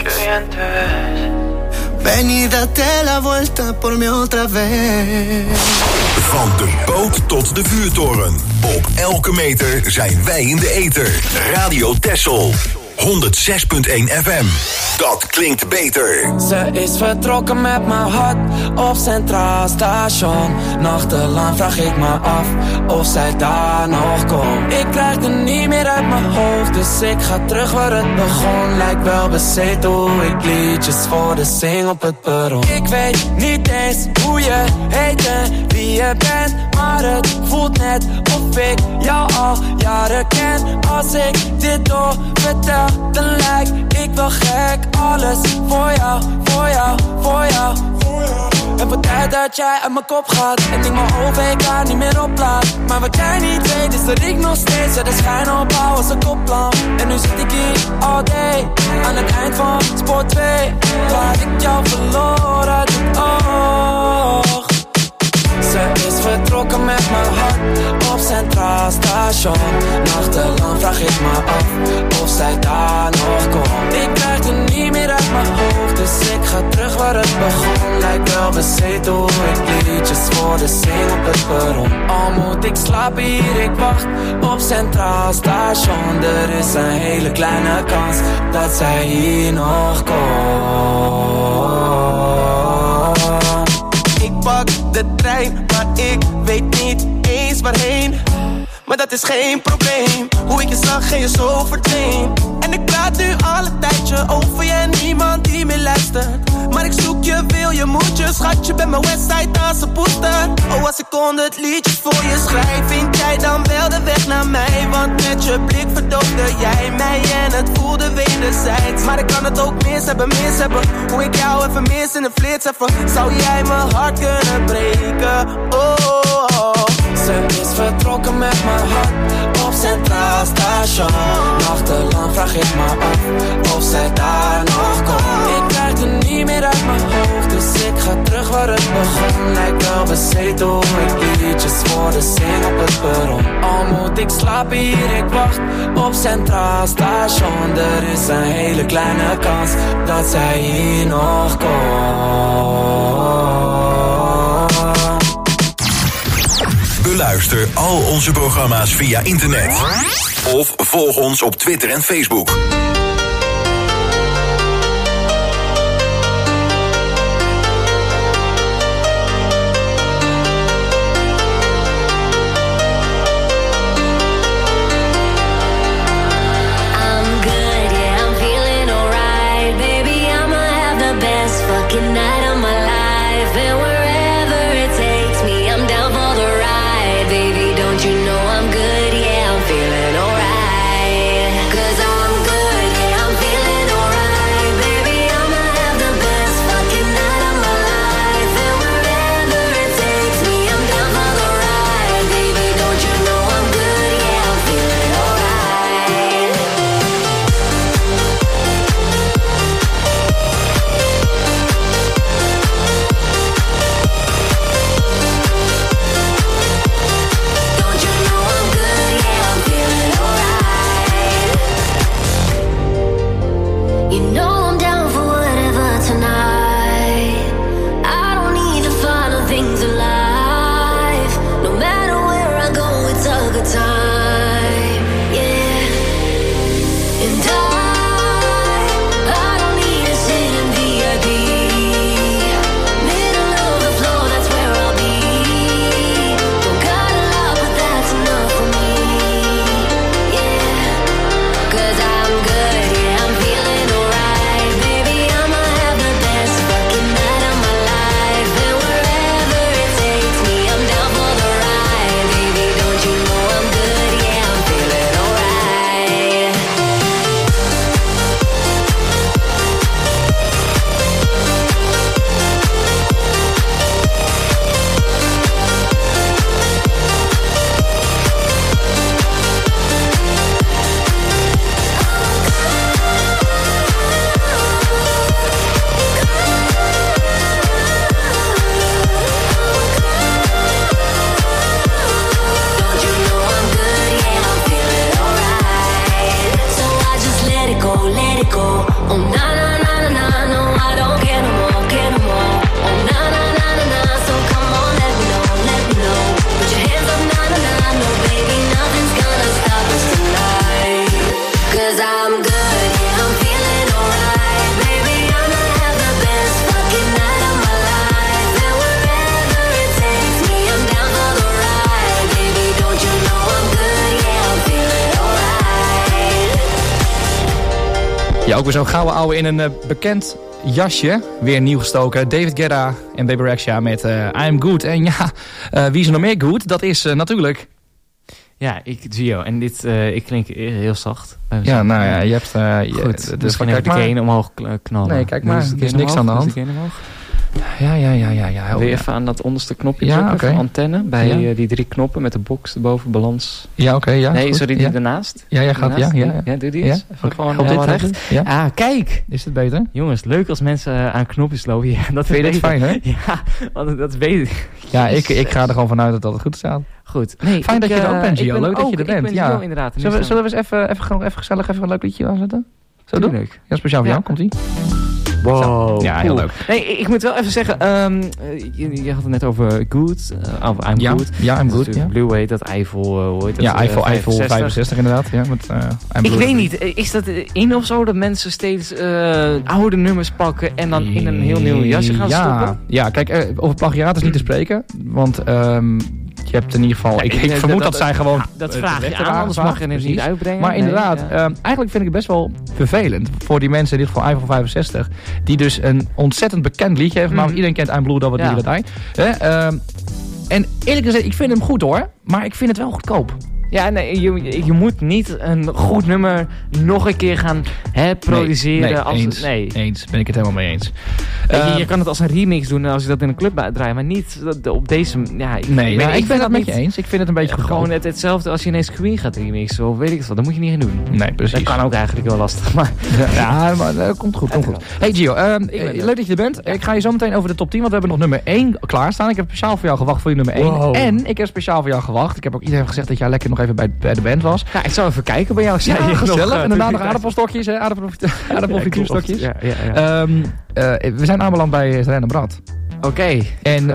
Ven y date la vuelta por mí otra vez. Van de boot tot de vuurtoren. Op elke meter zijn wij in de ether. Radio Texel. 106.1 FM. Dat klinkt beter. Ze is vertrokken met mijn hart op Centraal Station. Nachtelang vraag ik me af of zij daar nog komt. Ik krijg het niet meer uit mijn hoofd, dus ik ga terug waar het begon. Lijkt wel bezeten hoe ik liedjes voor de zing op het perron. Ik weet niet eens hoe je heet en wie je bent, maar het voelt net of ik jou al jaren ken. Als ik dit door vertel, dan lijk ik wel gek. Alles voor jou, voor jou, voor jou. Het wordt tijd dat jij uit mijn kop gaat en ik mijn OVK niet meer oplaat. Maar wat jij niet weet is dat ik nog steeds de schijn opbouw als een koplamp. En nu zit ik hier all day aan het eind van spoor 2, waar ik jou verloor uit het oog. vertrokken met mijn hart op Centraal Station. Nachtelang vraag ik me af of zij daar nog komt. Ik krijg het niet meer uit mijn hoofd, dus ik ga terug waar het begon. Lijkt wel bezeten hoe ik liedjes voor de zing op het perron. Al moet ik slapen hier, ik wacht op Centraal Station. Er is een hele kleine kans dat zij hier nog komt. Ik pak de trein, maar ik weet niet eens waarheen. Maar dat is geen probleem. Hoe ik je zag en je zo verdween. En ik praat nu al een tijdje over je en niemand die meer luistert. Maar ik zoek je, wil je, moet je. Schatje, bij mijn website als een poester. Oh, als ik 100 liedjes voor je schrijf, vind jij dan wel de weg naar mij? Want met je blik verdoofde jij mij en het voelde wederzijds. Maar ik kan het ook mis hebben. Hoe ik jou even mis in een flits even. Zou jij mijn hart kunnen breken? Oh. Ze is vertrokken met mijn hart op Centraal Station. Nachtelang vraag ik me af of zij daar nog komt. Ik krijg het niet meer uit mijn hoofd, dus ik ga terug waar het begon. Lijkt wel bezeten hoe ik liedjes voor de zing op het perron. Al moet ik slapen hier, ik wacht op Centraal Station. Er is een hele kleine kans dat zij hier nog komt. Beluister al onze programma's via internet. Of volg ons op Twitter en Facebook. Ja, ook weer zo'n gouden ouwe in een bekend jasje. Weer nieuw gestoken. David Guetta en Baby Rexha met I'm Good. En ja, wie is er nog meer good? Dat is natuurlijk... Ja, Gio. En dit, ik klink heel zacht. Ja, nou ja, je hebt... Goed, dus misschien even de kane omhoog knallen. Nee, kijk maar, er is niks aan de hand. Wil je even aan dat onderste knopje Ja, drukken oké. van antenne? Bij die 3 knoppen met de box erboven, balans. Ja, oké, ja. Nee, goed. sorry, die ernaast. Ja, jij gaat, ja. Ja, doe die eens. Even gewoon Op helemaal dit recht. Ja. Ah, kijk! Is het beter? Jongens, leuk als mensen aan knopjes lopen. Ja, dat Vind je dit fijn, hè? Ja, want dat weet ik. Ja, ik ga er gewoon vanuit dat het goed staat. Goed. Nee, Fijn dat je er ook bent, Gio. Leuk dat je er bent. Ik ben er inderdaad. Zullen we eens even gezellig even een leuk liedje aanzetten? Zo doen? Leuk. Ja, speciaal voor jou. Komt-ie? Wow. Ja, heel leuk. Nee, ik moet wel even zeggen, je had het net over Good, of I'm Good. Ja, I'm Good. Ja. Blue Way, dat Eiffel, hoe heet dat? Ja, Eiffel 65 inderdaad. Ja, met, ik weet niet, is dat in of zo dat mensen steeds oude nummers pakken en dan in een heel nieuw jasje gaan stoppen? Ja, kijk, over plagiaat is niet te spreken, want je hebt in ieder geval... Ik vermoed dat zij gewoon... Dat vraag je aan, anders mag je het niet uitbrengen. Maar inderdaad, eigenlijk vind ik het best wel vervelend voor die mensen, in dit geval Eiffel 65, die dus een ontzettend bekend liedje heeft, maar iedereen kent I'm Blue, dat wordt die erbij. En eerlijk gezegd, ik vind hem goed hoor, maar ik vind het wel goedkoop. Ja, nee, je moet niet een goed nummer nog een keer gaan produceren. Eens. Ben ik het helemaal mee eens. Je kan het als een remix doen als je dat in een club draait, maar niet op deze... Ja, ik ben het met je eens. Ik vind het een beetje goedkoop. Gewoon hetzelfde als je ineens Queen gaat remixen of weet ik wat. Dat moet je niet gaan doen. Nee, precies. Dat kan ook eigenlijk wel lastig. Maar maar komt goed. Hey Gio, leuk dat je er bent. Ik ga je zo meteen over de top 10, want we hebben nog nummer 1 klaarstaan. Ik heb speciaal voor jou gewacht voor je nummer 1. Wow. En ik heb speciaal voor jou gewacht. Ik heb ook iedereen gezegd dat jij lekker nog even bij de band was. Ja, ik zou even kijken bij jou. Ja, gezellig. En daarna nog aardappelstokjes, aardappelfrituurstokjes. Ja. We zijn aanbeland bij het Random Rad. Oké. En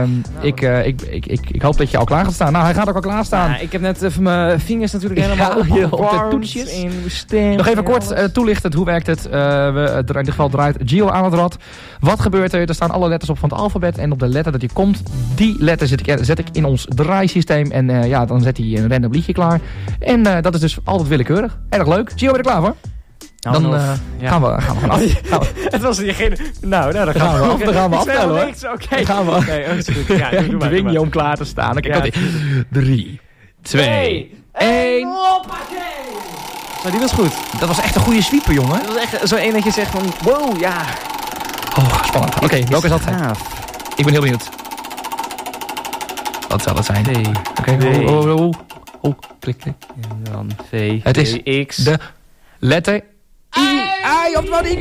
ik hoop dat je al klaar gaat staan. Nou, hij gaat ook al klaar staan. Ja, ik heb net even mijn vingers natuurlijk helemaal op de toetsjes. Nog even kort toelichtend, hoe werkt het? In dit geval draait Gio aan het rad. Wat gebeurt er? Er staan alle letters op van het alfabet. En op de letter dat hij komt, die letter zet ik in ons draaisysteem. En dan zet hij een random liedje klaar. En dat is dus altijd willekeurig. Erg leuk. Gio, ben je er klaar voor? Dan gaan we gaan af. Het was diegene... Nou, dan gaan we aftellen hoor. Oké. Dan gaan we. Nee, ja, ik dwing je om klaar te staan. Dan kijk 3, 2, 1. Nou, die was goed. Dat was echt een goede sweeper, jongen. Dat was echt zo één dat je zegt van... Wow, ja. Oh, spannend. Oké, welke zal het zijn? Ik ben heel benieuwd. Wat zal het zijn? Oké, klik. En dan V, het is X. De letter I, oftewel de Y.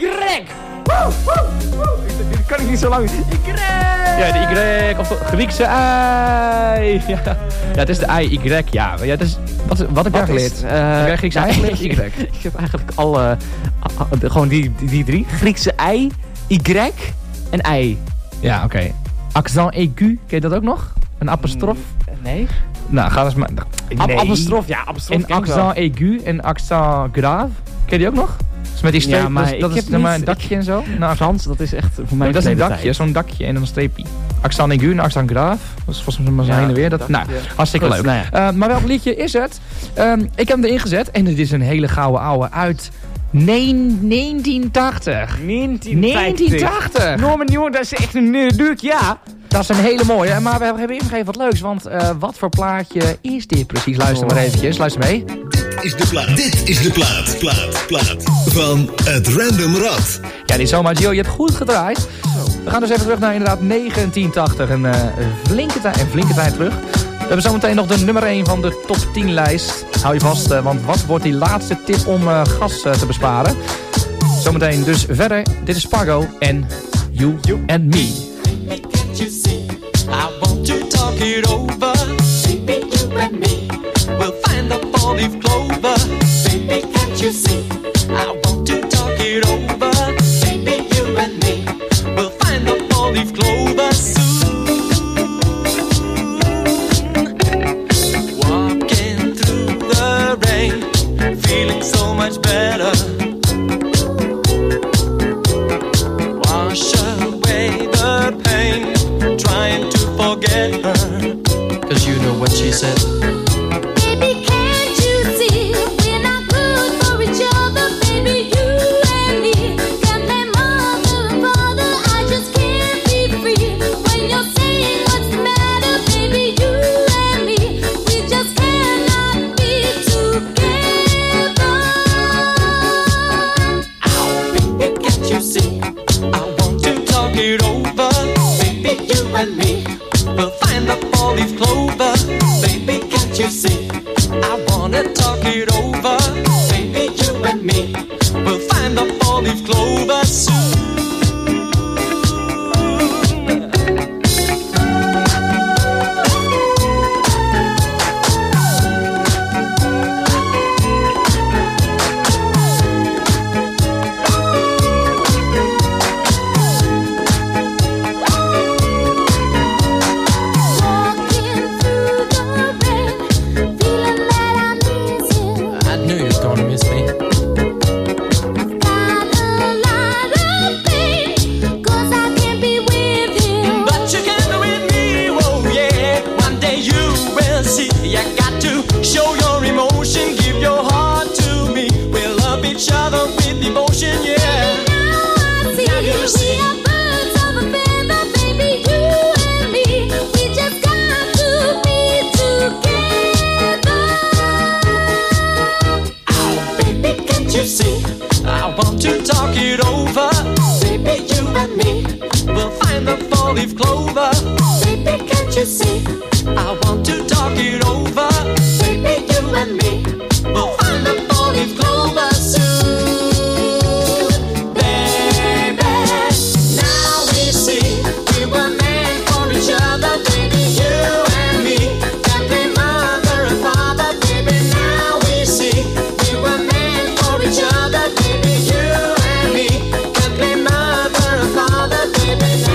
Dat kan ik niet zo lang. Ja, de Y, of de Griekse I. Ja, het is de I, Y. Ja, het is, wat heb jij geleerd? Heb jij Griekse I geleerd? Y. Ik heb eigenlijk alle, gewoon die 3. Griekse I, Y en I. Ja, oké. Accent aigu, ken je dat ook nog? Een apostrof? Nee. Nou, ga eens maar... Apostrof, ja, apostrof. En accent aigu en accent grave. Ken je die ook nog? Dus met die streep, ja, maar dat is maar een dakje en zo. Nou, Frans, dat is echt voor mij dat is een dakje, zo'n dakje en dan een streepje. Accent aigu en accent grave. Dat is volgens mij heen en weer. Hartstikke leuk. Nou ja. Maar welk liedje is het? Ik heb hem erin gezet en het is een hele gouden ouwe uit 1980. 1980. Norman Jong, dat is echt een leuk, ja. Dat is een hele mooie, maar we hebben eerst nog even wat leuks, want wat voor plaatje is dit precies? Luister maar eventjes, luister mee. Dit is de plaat van het Random Rad. Ja, die zomaar, Gio, je hebt goed gedraaid. We gaan dus even terug naar inderdaad 1980, een flinke tijd terug. We hebben zometeen nog de nummer 1 van de top 10 lijst. Hou je vast, want wat wordt die laatste tip om gas te besparen? Zometeen dus verder. Dit is Spargo en You and Me. You see, I want to talk it over. Baby, you and me will find the four-leaf clover. Baby, can't you see? I want to talk it over. Baby, you and me will find the four-leaf clover soon. Walking through the rain, feeling so much better. Wash away the pain. Trying to forget her. wanna talk it over. Baby, you and me will find the four-leaf clover soon. Four-leaf clover. Baby, can't you see? I want to talk it over. Baby, you and me will find the four-leaf clover soon. Baby, now we see we were meant for each other. Baby, you and me can be mother and father. Baby, now we see we were meant for each other. Baby, you and me can be mother and father. Baby, now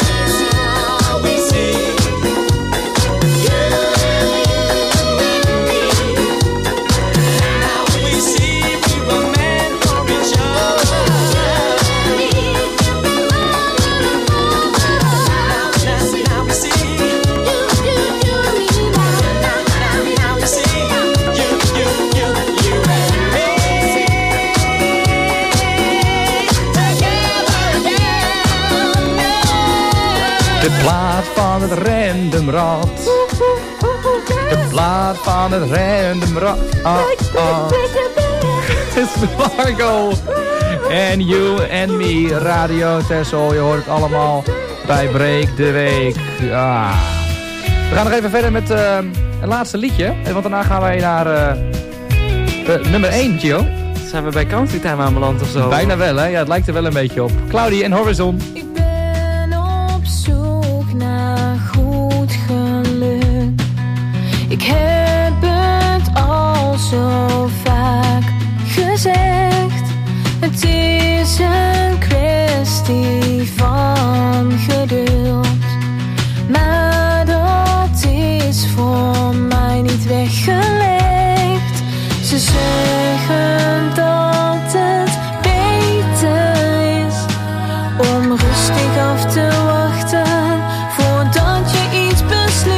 de plaat van het randomrad. De plaat van het randomrad. Het is Margo. En You and Me, Radio Texel. Je hoort het allemaal bij Break de Week. Ja. We gaan nog even verder met het laatste liedje. Want daarna gaan wij naar nummer 1, Gio. Zijn we bij Country Time aanbeland of zo? Bijna wel, hè? Ja, het lijkt er wel een beetje op. Cloudy en Horizon. Ik heb het al zo vaak gezegd. Het is een kwestie van geduld. Maar dat is voor mij niet weggelegd. Ze zeggen dat het beter is om rustig af te wachten voordat je iets beslist.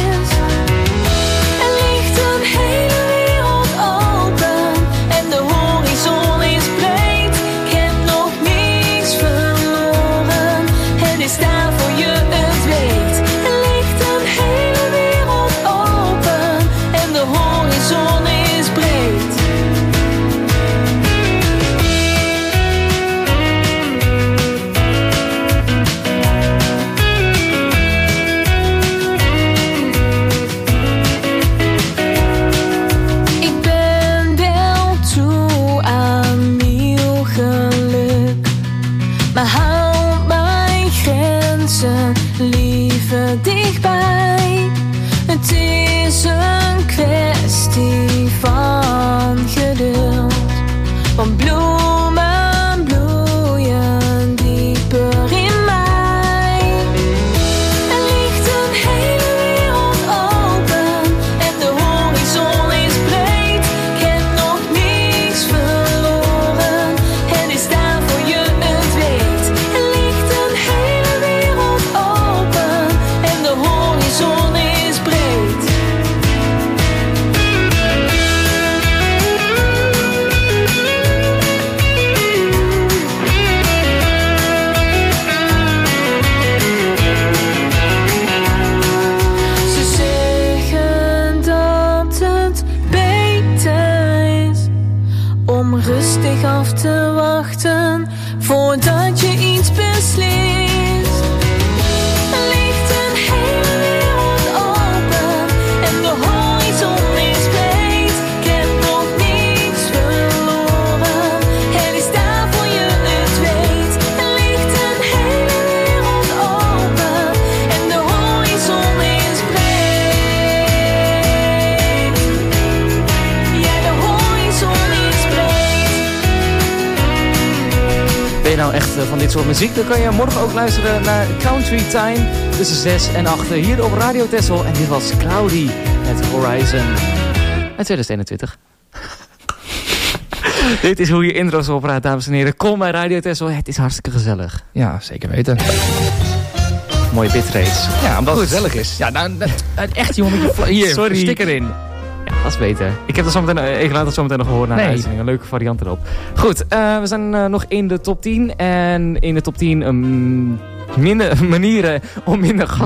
Dichtbij. Het is een kwestie van geduld. Want bloemen bloeien dieper in mij. Er ligt een hele wereld open en de horizon is breed. Ik heb nog niets verloren. Het is daar voor je het weet. Er ligt een hele wereld open en de horizon is breed. Ze zeggen dat het beter is om rustig af te wachten voordat je iets beslist. Er ligt een hele wereld open en de horizon is breed. Ik je nou echt van dit soort muziek? Dan kan je morgen ook luisteren naar Country Time tussen 6 en 8 hier op Radio Texel. En dit was Cloudy met Horizon uit 2021. Dit is hoe je intro's opraakt, dames en heren. Kom bij Radio Texel, het is hartstikke gezellig. Ja, zeker weten. Mooie bitrates. Ja, omdat het gezellig is. Ja, nou, echt jongen, met je hier, sorry. sticker in. Ja, dat is beter. Ik heb ik laat het zo meteen nog horen naar de uitzending. Een leuke variant erop. Goed, we zijn nog in de top 10. En in de top 10 minder manieren om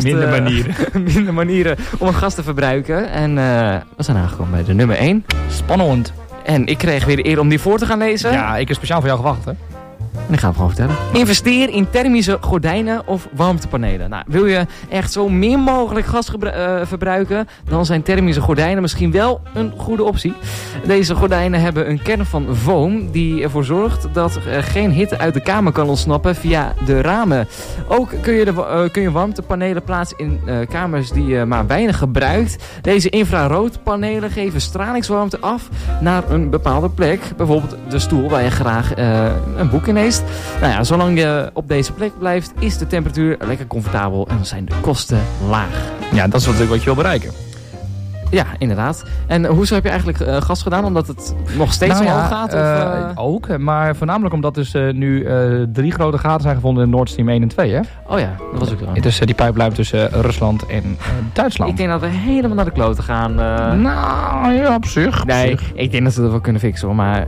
minder manieren om een gast te verbruiken. En we zijn aangekomen bij de nummer 1. Spannend. En ik kreeg weer de eer om die voor te gaan lezen. Ja, ik heb speciaal voor jou gewacht, hè. En ik ga hem gewoon vertellen. Investeer in thermische gordijnen of warmtepanelen. Nou, wil je echt zo min mogelijk gas verbruiken, dan zijn thermische gordijnen misschien wel een goede optie. Deze gordijnen hebben een kern van foam die ervoor zorgt dat er geen hitte uit de kamer kan ontsnappen via de ramen. Ook kun je warmtepanelen plaatsen in kamers die je maar weinig gebruikt. Deze infraroodpanelen geven stralingswarmte af naar een bepaalde plek. Bijvoorbeeld de stoel waar je graag een boek in leest. Nou ja, zolang je op deze plek blijft, is de temperatuur lekker comfortabel en dan zijn de kosten laag. Ja, dat is natuurlijk wat je wil bereiken. Ja, inderdaad. En hoezo heb je eigenlijk gas gedaan? Omdat het nog steeds omhoog gaat? Ook, maar voornamelijk omdat dus nu 3 grote gaten zijn gevonden in Nord Stream 1 en 2, hè? Oh ja, dat was ook wel. Dus die pijplijn tussen Rusland en Duitsland. Ik denk dat we helemaal naar de kloten gaan. Nou, ja, op zich. Nee, ik denk dat we dat wel kunnen fixen, hoor. Maar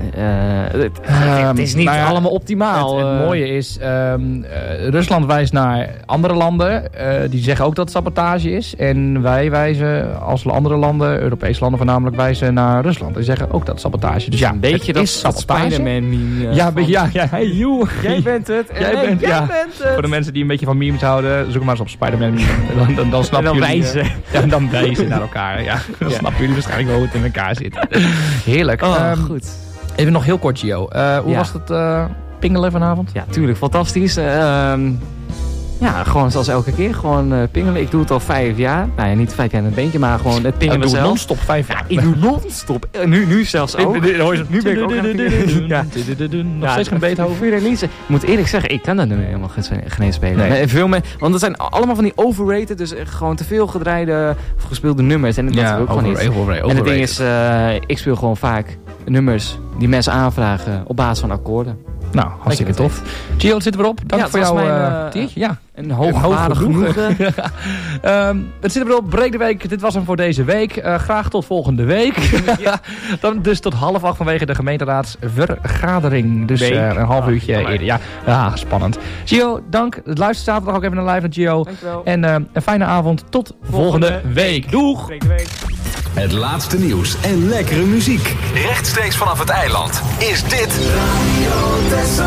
het is niet allemaal optimaal. Het mooie is, Rusland wijst naar andere landen. Die zeggen ook dat het sabotage is. En wij wijzen als andere landen, Europese landen voornamelijk, wijzen naar Rusland. Die zeggen ook dat sabotage. Dus ja, een beetje dat Spider-Man meme. Hey, you. Jij bent het. Jij bent het. Voor de mensen die een beetje van memes houden, zoek maar eens op Spider-Man meme. Dan snappen jullie. Wijzen. Dan wijzen naar elkaar. Ja, dan snappen jullie waarschijnlijk wel hoe het in elkaar zit. Heerlijk. Goed. Even nog heel kort, Gio. Hoe was het pingelen vanavond? Ja, tuurlijk. Fantastisch. Ja, gewoon zoals elke keer. Gewoon pingelen. Ik doe het al 5 jaar. Nou ja, niet 5 jaar in een beentje, maar gewoon het pingelen zelf. Ik doe non-stop 5 jaar. Ja, ik doe non-stop. Nu zelfs ook. Nu ben ik ook aan het nog steeds geen Beethoven. Ik moet eerlijk zeggen, ik kan dat nu helemaal geen eens spelen. Nee. Veel meer, want dat zijn allemaal van die overrated, dus gewoon te veel gedraaide of gespeelde nummers. En dat wil ik gewoon niet. En het ding is, ik speel gewoon vaak nummers die mensen aanvragen op basis van akkoorden. Nou, hartstikke tof. Gio, het zit erop. Dank voor jouw tiertje. Ja, een hoogwaardig genoegen. Het zit erop. Breek de week. Dit was hem voor deze week. Graag tot volgende week. Dan dus tot 7:30 vanwege de gemeenteraadsvergadering. Dus een half uurtje eerder. Ja, spannend. Gio, dank. Het luistert zaterdag ook even naar live met Gio. Dankjewel. En een fijne avond. Tot volgende week. Doeg! Breek de week. Het laatste nieuws en lekkere muziek. Rechtstreeks vanaf het eiland is dit Radio Texel.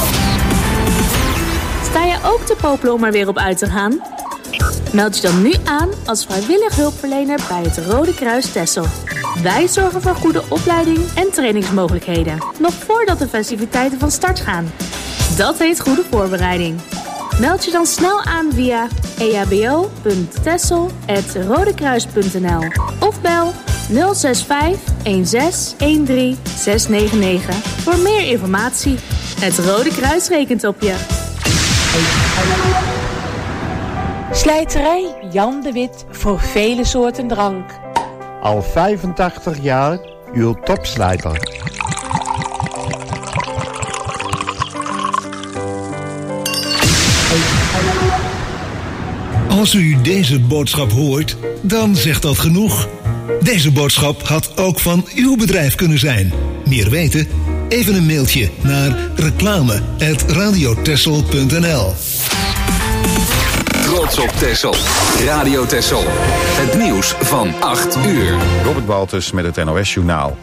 Sta je ook te popelen om er weer op uit te gaan? Meld je dan nu aan als vrijwillig hulpverlener bij het Rode Kruis Texel. Wij zorgen voor goede opleiding en trainingsmogelijkheden. Nog voordat de festiviteiten van start gaan. Dat heet goede voorbereiding. Meld je dan snel aan via ehbo.texel@rodekruis.nl of bel 065 16 13 699 voor meer informatie. Het Rode Kruis rekent op je. Slijterij Jan de Wit voor vele soorten drank. Al 85 jaar uw topslijter. Als u deze boodschap hoort, dan zegt dat genoeg. Deze boodschap had ook van uw bedrijf kunnen zijn. Meer weten? Even een mailtje naar reclame@radiotexel.nl. Trots op Texel. Radio Texel. Het nieuws van 8 uur. Robert Baltus met het NOS Journaal.